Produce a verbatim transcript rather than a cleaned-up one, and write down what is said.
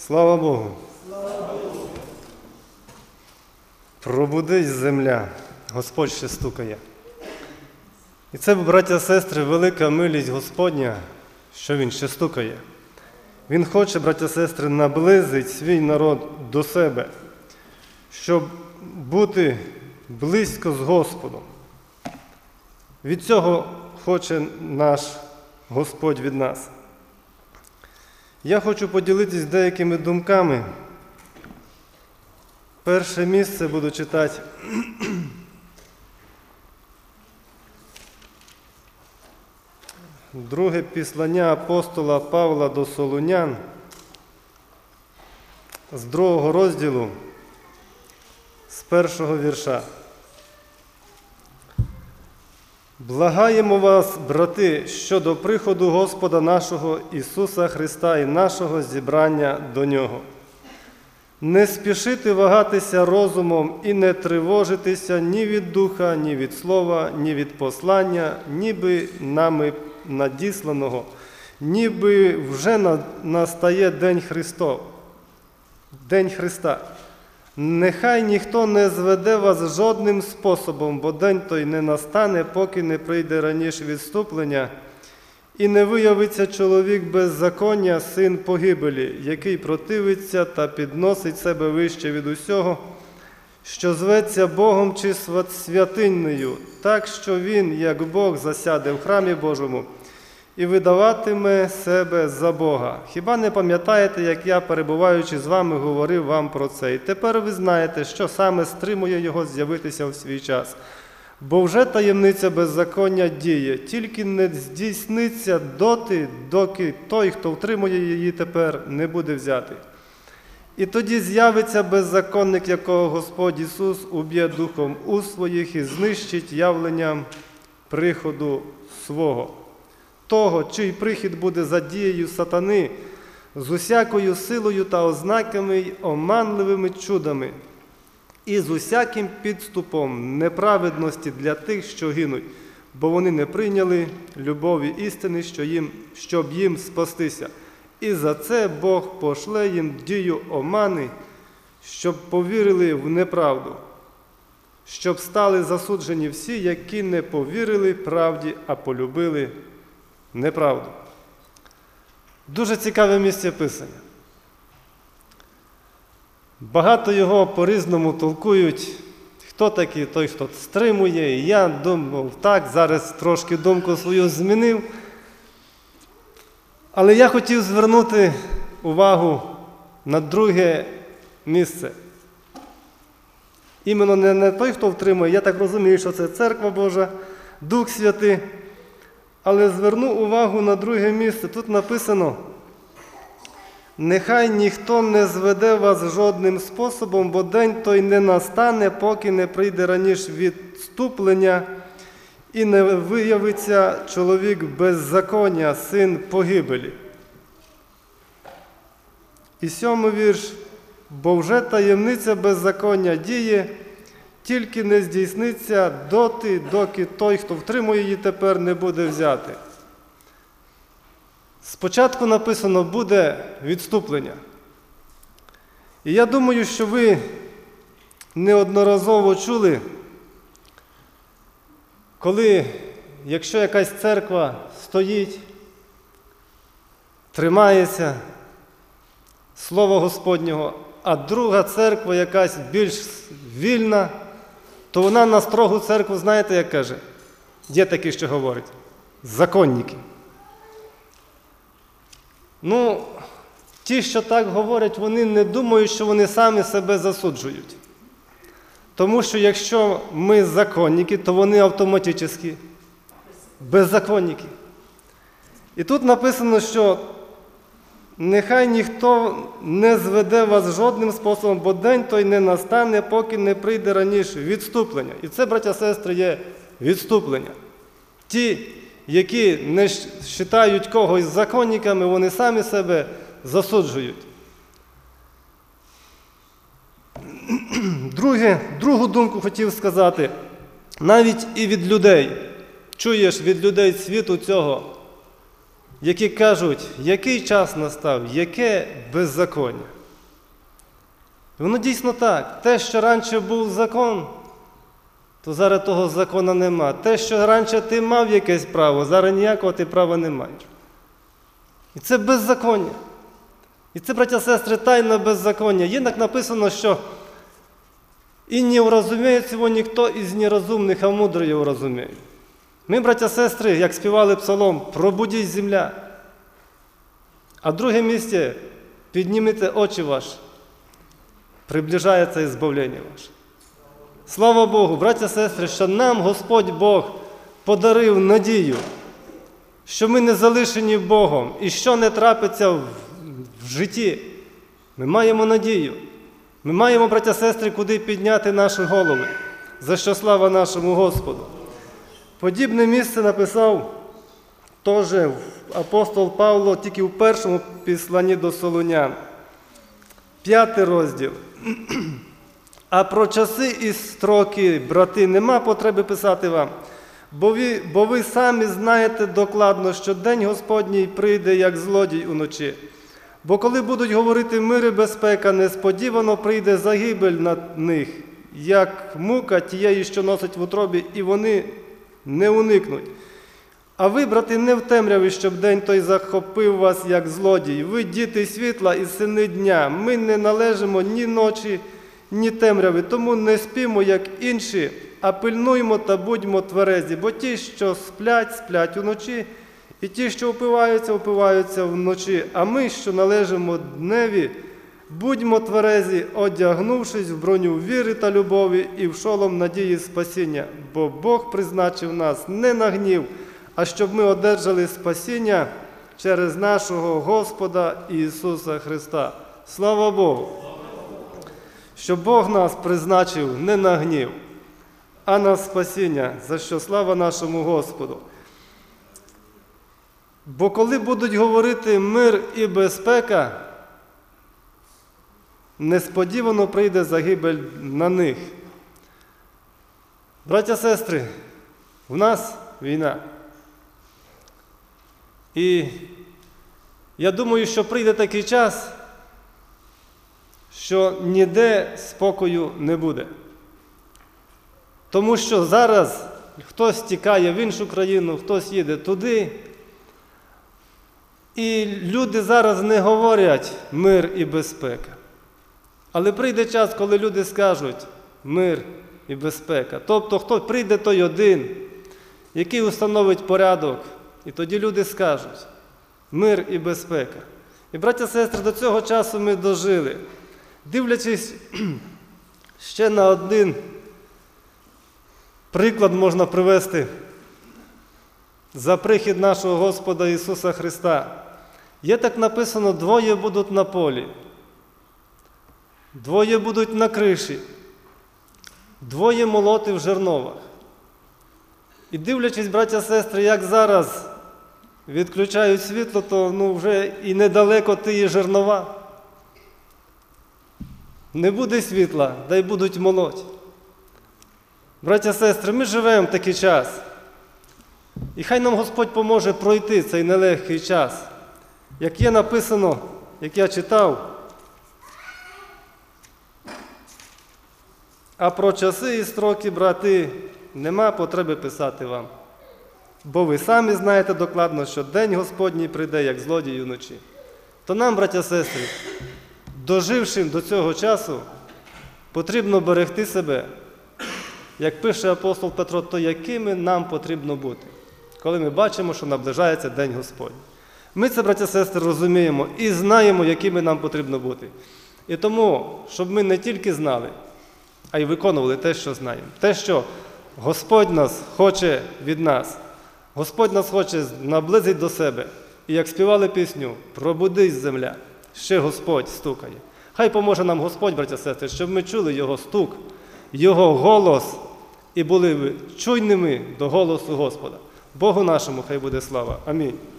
Слава Богу! Пробудись земля, Господь ще стукає. І це, браття і сестри, велика милість Господня, що Він ще стукає. Він хоче, браття і сестри, наблизити свій народ до себе, щоб бути близько з Господом. Від цього хоче наш Господь від нас. Я хочу поділитися деякими думками. Перше місце буду читати. Друге післання апостола Павла до Солунян з другого розділу, з першого вірша. Благаємо вас, брати, щодо приходу Господа нашого Ісуса Христа і нашого зібрання до Нього. Не спішити вагатися розумом і не тривожитися ні від духа, ні від слова, ні від послання, ніби нами надісланого, ніби вже настає День Христов, День Христа. Нехай ніхто не зведе вас жодним способом, бо день той не настане, поки не прийде раніше відступлення, і не виявиться чоловік беззаконня, син погибелі, який противиться та підносить себе вище від усього, що зветься Богом чи святинною, так що він, як Бог, засяде в храмі Божому і видаватиме себе за Бога. Хіба не пам'ятаєте, як я, перебуваючи з вами, говорив вам про це? І тепер ви знаєте, що саме стримує його з'явитися в свій час. Бо вже таємниця беззаконня діє, тільки не здійсниться доти, доки той, хто втримує її тепер, не буде взятий. І тоді з'явиться беззаконник, якого Господь Ісус уб'є духом у своїх і знищить явленням приходу свого. Того, чий прихід буде за дією сатани, з усякою силою та ознаками й оманливими чудами, і з усяким підступом неправедності для тих, що гинуть, бо вони не прийняли любові істини, що їм, щоб їм спастися. І за це Бог пошле їм дію омани, щоб повірили в неправду, щоб стали засуджені всі, які не повірили правді, а полюбили неправду. Дуже цікаве місце Писання. Багато його по-різному толкують. Хто такий той, хто стримує. І я думав так, зараз трошки думку свою змінив. Але я хотів звернути увагу на друге місце. Іменно не, не той, хто втримує, я так розумію, що це Церква Божа, Дух Святий. Але зверну увагу на друге місце. Тут написано: «Нехай ніхто не зведе вас жодним способом, бо день той не настане, поки не прийде раніше відступлення, і не виявиться чоловік беззаконня, син погибелі». І сьомий вірш. «Бо вже таємниця беззаконня діє, тільки не здійсниться доти, доки той, хто втримує її тепер, не буде взятий». Спочатку написано «буде відступлення». І я думаю, що ви неодноразово чули, коли, якщо якась церква стоїть, тримається Слова Господнього, а друга церква якась більш вільна, то вона на строгу церкву, знаєте, як каже? Є такі, що говорять: законники. Ну, ті, що так говорять, вони не думають, що вони самі себе засуджують. Тому що якщо ми законники, то вони автоматично беззаконники. І тут написано, що «Нехай ніхто не зведе вас жодним способом, бо день той не настане, поки не прийде раніше відступлення». І це, браття і сестри, є відступлення. Ті, які не вважають когось законниками, вони самі себе засуджують. Друге, другу думку хотів сказати. Навіть і від людей, чуєш від людей світу цього, які кажуть, який час настав, яке беззаконня. І воно дійсно так. Те, що раніше був закон, то зараз того закону нема. Те, що раніше ти мав якесь право, зараз ніякого ти права не маєш. І це беззаконня. І це, браття, сестри, тайна беззаконня. Є так написано, що «І не урозуміє цього ніхто із нерозумних, а мудрий урозуміє». Ми, браття, сестри, як співали псалом, «Пробудіть земля». А в друге місце «Піднімите очі ваші». Приближається ізбавлення ваше. Слава Богу, браття, сестри, що нам Господь Бог подарив надію, що ми не залишені Богом, і що не трапиться в, в житті. Ми маємо надію. Ми маємо, браття, сестри, куди підняти наші голови, за що слава нашому Господу. Подібне місце написав теж апостол Павло тільки в першому післанні до Солунян. П'ятий розділ. «А про часи і строки, брати, нема потреби писати вам, бо ви, бо ви самі знаєте докладно, що день Господній прийде, як злодій уночі. Бо коли будуть говорити мир і безпека, несподівано прийде загибель на них, як мука тієї, що носить в утробі, і вони не уникнуть. А ви, брати, не в темряві, щоб день той захопив вас, як злодій. Ви діти світла і сини дня. Ми не належимо ні ночі, ні темряви, тому не спімо, як інші, а пильнуймо та будьмо тверезі. Бо ті, що сплять, сплять уночі, і ті, що упиваються, упиваються вночі. А ми, що належимо дневі, будьмо тверезі, одягнувшись в броню віри та любові і в шолом надії спасіння. Бо Бог призначив нас не на гнів, а щоб ми одержали спасіння через нашого Господа Ісуса Христа». Слава Богу! Що Бог нас призначив не на гнів, а на спасіння, за що слава нашому Господу. Бо коли будуть говорити мир і безпека, несподівано прийде загибель на них. Браття, сестри, в нас війна. І я думаю, що прийде такий час, що ніде спокою не буде. Тому що зараз хтось тікає в іншу країну, хтось їде туди. І люди зараз не говорять мир і безпека. Але прийде час, коли люди скажуть мир і безпека. Тобто, хто прийде той один, який установить порядок, і тоді люди скажуть мир і безпека. І, браття, сестри, до цього часу ми дожили. Дивлячись ще на один приклад можна привести за прихід нашого Господа Ісуса Христа. Є так написано, двоє будуть на полі, двоє будуть на криші, двоє молоти в жерновах. І дивлячись, браття, сестри, як зараз відключають світло, то ну, вже і недалеко тієї жернова. Не буде світла, дай будуть молоть. Браття, сестри, ми живемо в такий час. І хай нам Господь поможе пройти цей нелегкий час. Як є написано, як я читав, а про часи і строки, брати, нема потреби писати вам. Бо ви самі знаєте докладно, що день Господній прийде, як злодій уночі. То нам, браття, сестри, дожившим до цього часу, потрібно берегти себе. Як пише апостол Петро, то якими нам потрібно бути, коли ми бачимо, що наближається День Господній. Ми це, браття, сестри, розуміємо і знаємо, якими нам потрібно бути. І тому, щоб ми не тільки знали, а й виконували те, що знаємо. Те, що Господь нас хоче від нас. Господь нас хоче наблизити до себе. І як співали пісню «Пробудись, земля», ще Господь стукає. Хай поможе нам Господь, браття, сестри, щоб ми чули Його стук, Його голос і були чуйними до голосу Господа. Богу нашому хай буде слава. Амінь.